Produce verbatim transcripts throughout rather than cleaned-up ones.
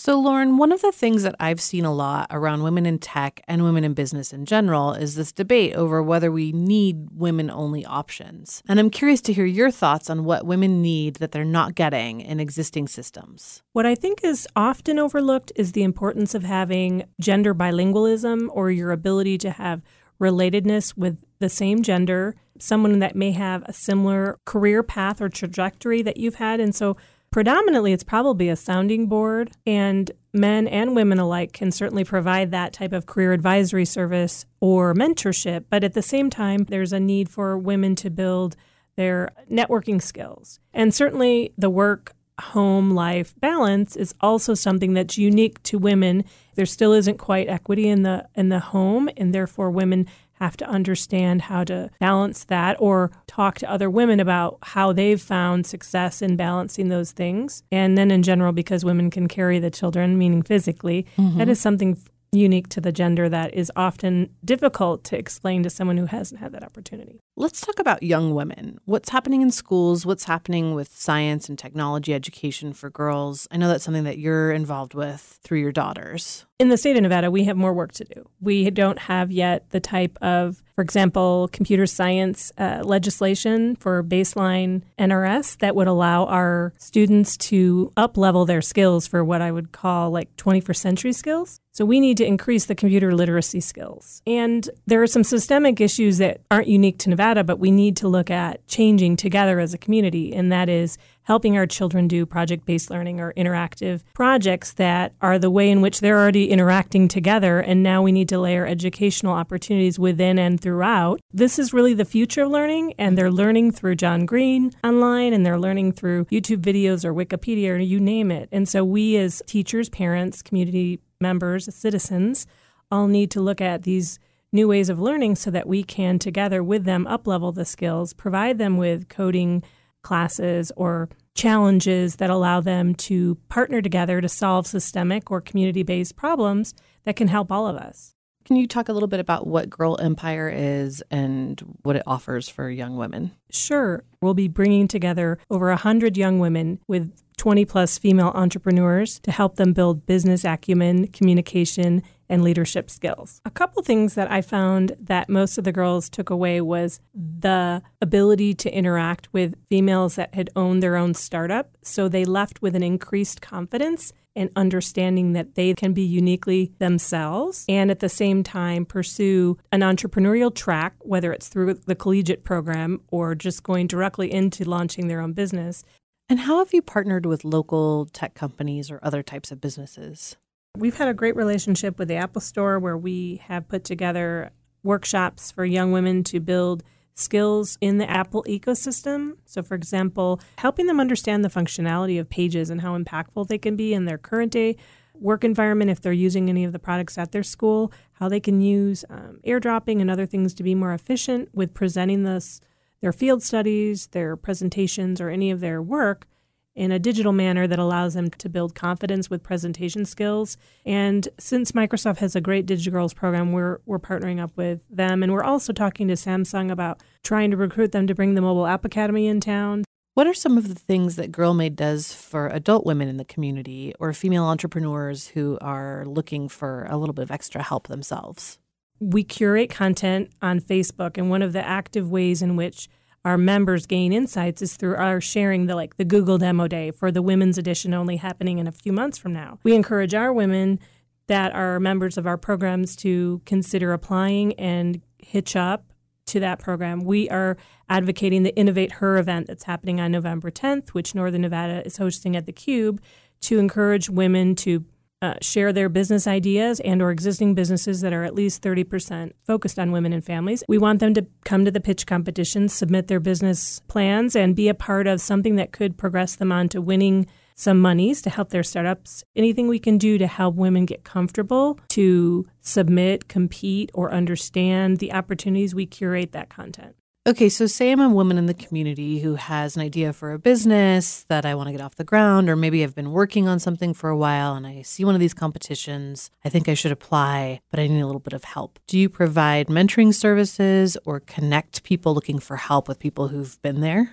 So, Lauren, one of the things that I've seen a lot around women in tech and women in business in general is this debate over whether we need women-only options. And I'm curious to hear your thoughts on what women need that they're not getting in existing systems. What I think is often overlooked is the importance of having gender bilingualism, or your ability to have relatedness with the same gender, someone that may have a similar career path or trajectory that you've had. And so predominantly, it's probably a sounding board, and men and women alike can certainly provide that type of career advisory service or mentorship. But at the same time, there's a need for women to build their networking skills. And certainly the work-home life balance is also something that's unique to women. There still isn't quite equity in the in the home, and therefore women have to understand how to balance that, or talk to other women about how they've found success in balancing those things. And then in general, because women can carry the children, meaning physically, mm-hmm. that is something unique to the gender that is often difficult to explain to someone who hasn't had that opportunity. Let's talk about young women. What's happening in schools? What's happening with science and technology education for girls? I know that's something that you're involved with through your daughters. In the state of Nevada, we have more work to do. We don't have yet the type of, for example, computer science uh, legislation for baseline N R S that would allow our students to up-level their skills for what I would call like twenty-first century skills. So we need to increase the computer literacy skills. And there are some systemic issues that aren't unique to Nevada, but we need to look at changing together as a community, and that is helping our children do project-based learning or interactive projects that are the way in which they're already interacting together, and now we need to layer educational opportunities within and throughout. This is really the future of learning, and they're learning through John Green online, and they're learning through YouTube videos or Wikipedia, or you name it. And so we as teachers, parents, community members, citizens, all need to look at these new ways of learning so that we can together with them up-level the skills, provide them with coding classes or challenges that allow them to partner together to solve systemic or community-based problems that can help all of us. Can you talk a little bit about what Girl Empire is and what it offers for young women? Sure. We'll be bringing together over one hundred young women with twenty plus female entrepreneurs to help them build business acumen, communication, and leadership skills. A couple things that I found that most of the girls took away was the ability to interact with females that had owned their own startup. So they left with an increased confidence and understanding that they can be uniquely themselves and at the same time pursue an entrepreneurial track, whether it's through the collegiate program or just going directly into launching their own business. And how have you partnered with local tech companies or other types of businesses? We've had a great relationship with the Apple Store, where we have put together workshops for young women to build skills in the Apple ecosystem. So, for example, helping them understand the functionality of Pages and how impactful they can be in their current day work environment if they're using any of the products at their school, how they can use um, airdropping and other things to be more efficient with presenting this, their field studies, their presentations, or any of their work in a digital manner that allows them to build confidence with presentation skills. And since Microsoft has a great DigiGirls program, we're we're partnering up with them. And we're also talking to Samsung about trying to recruit them to bring the Mobile App Academy in town. What are some of the things that GirlMade does for adult women in the community or female entrepreneurs who are looking for a little bit of extra help themselves? We curate content on Facebook, and one of the active ways in which our members gain insights is through our sharing the like the Google Demo Day for the women's edition only happening in a few months from now. We encourage our women that are members of our programs to consider applying and hitch up to that program. We are advocating the Innovate Her event that's happening on November tenth, which Northern Nevada is hosting at the Cube, to encourage women to Uh, share their business ideas and or existing businesses that are at least thirty percent focused on women and families. We want them to come to the pitch competition, submit their business plans, and be a part of something that could progress them on to winning some monies to help their startups. Anything we can do to help women get comfortable to submit, compete, or understand the opportunities, we curate that content. Okay, so say I'm a woman in the community who has an idea for a business that I want to get off the ground, or maybe I've been working on something for a while and I see one of these competitions. I think I should apply, but I need a little bit of help. Do you provide mentoring services or connect people looking for help with people who've been there?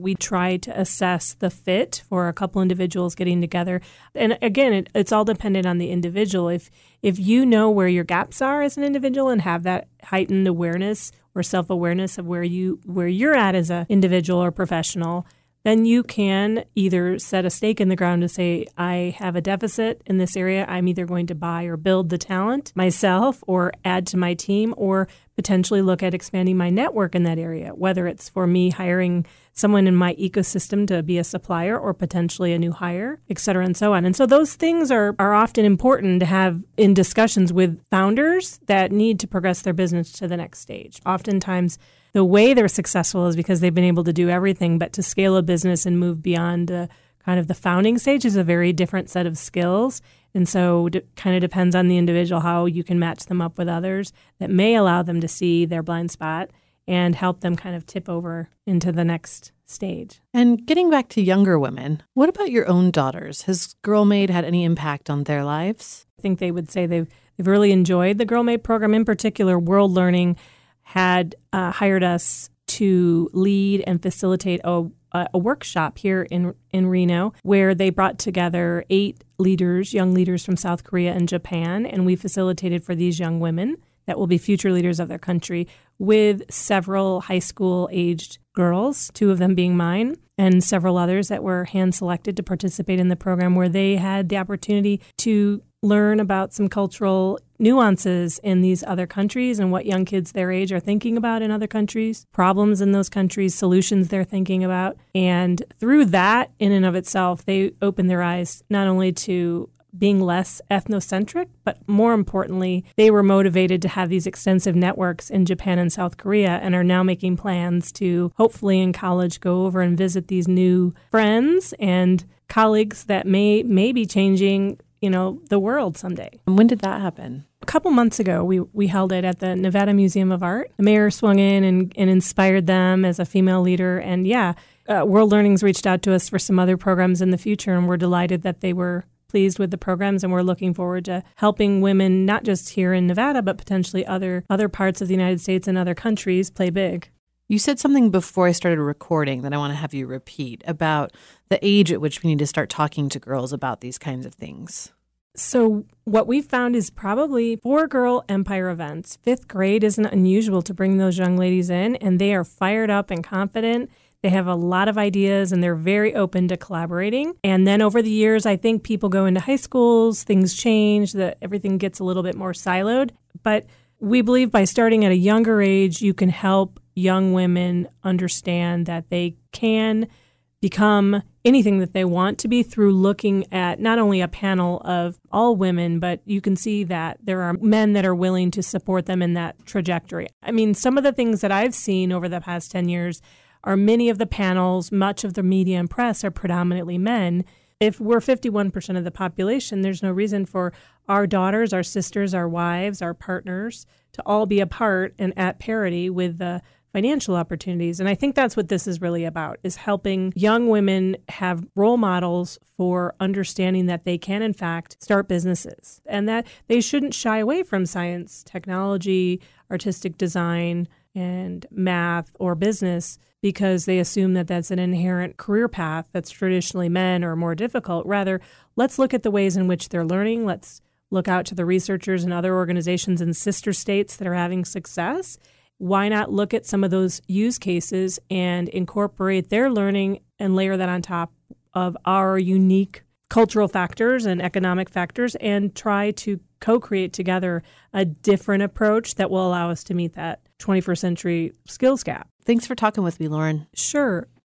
We try to assess the fit for a couple individuals getting together. And again, it, it's all dependent on the individual. If if you know where your gaps are as an individual and have that heightened awareness or self-awareness of where you where you're at as an individual or professional, then you can either set a stake in the ground to say, I have a deficit in this area. I'm either going to buy or build the talent myself or add to my team, or potentially look at expanding my network in that area, whether it's for me hiring someone in my ecosystem to be a supplier or potentially a new hire, et cetera, and so on. And so those things are, are often important to have in discussions with founders that need to progress their business to the next stage. Oftentimes, the way they're successful is because they've been able to do everything, but to scale a business and move beyond uh, kind of the founding stage is a very different set of skills. And so it kind of depends on the individual how you can match them up with others that may allow them to see their blind spot and help them kind of tip over into the next stage. And getting back to younger women, what about your own daughters? Has Girl Made had any impact on their lives? I think they would say they've, they've really enjoyed the Girl Made program. In particular, World Learning had uh, hired us to lead and facilitate a, a workshop here in in Reno where they brought together eight leaders, young leaders from South Korea and Japan, and we facilitated for these young women that will be future leaders of their country with several high school-aged girls, two of them being mine, and several others that were hand-selected to participate in the program where they had the opportunity to learn about some cultural nuances in these other countries and what young kids their age are thinking about in other countries, problems in those countries, solutions they're thinking about. And through that, in and of itself, they opened their eyes not only to being less ethnocentric, but more importantly, they were motivated to have these extensive networks in Japan and South Korea and are now making plans to hopefully in college go over and visit these new friends and colleagues that may, may be changing you know, the world someday. And when did that happen? A couple months ago, we, we held it at the Nevada Museum of Art. The mayor swung in and, and inspired them as a female leader. And yeah, uh, World Learning's reached out to us for some other programs in the future, and we're delighted that they were pleased with the programs, and we're looking forward to helping women, not just here in Nevada, but potentially other other parts of the United States and other countries play big. You said something before I started recording that I want to have you repeat about the age at which we need to start talking to girls about these kinds of things. So what we've found is probably for Girl Empire events, fifth grade isn't unusual to bring those young ladies in, and they are fired up and confident. They have a lot of ideas, and they're very open to collaborating. And then over the years, I think people go into high schools, things change, that everything gets a little bit more siloed. But we believe by starting at a younger age, you can help young women understand that they can become anything that they want to be through looking at not only a panel of all women, but you can see that there are men that are willing to support them in that trajectory. I mean, some of the things that I've seen over the past ten years are many of the panels, much of the media and press are predominantly men. If we're fifty-one percent of the population, there's no reason for our daughters, our sisters, our wives, our partners to all be a part and at parity with the financial opportunities. And I think that's what this is really about, is helping young women have role models for understanding that they can, in fact, start businesses and that they shouldn't shy away from science, technology, artistic design, and math or business because they assume that that's an inherent career path that's traditionally men or more difficult. Rather, let's look at the ways in which they're learning. Let's look out to the researchers and other organizations in sister states that are having success. Why not look at some of those use cases and incorporate their learning and layer that on top of our unique cultural factors and economic factors and try to co-create together a different approach that will allow us to meet that twenty-first century skills gap. Thanks for talking with me, Lauren. Sure.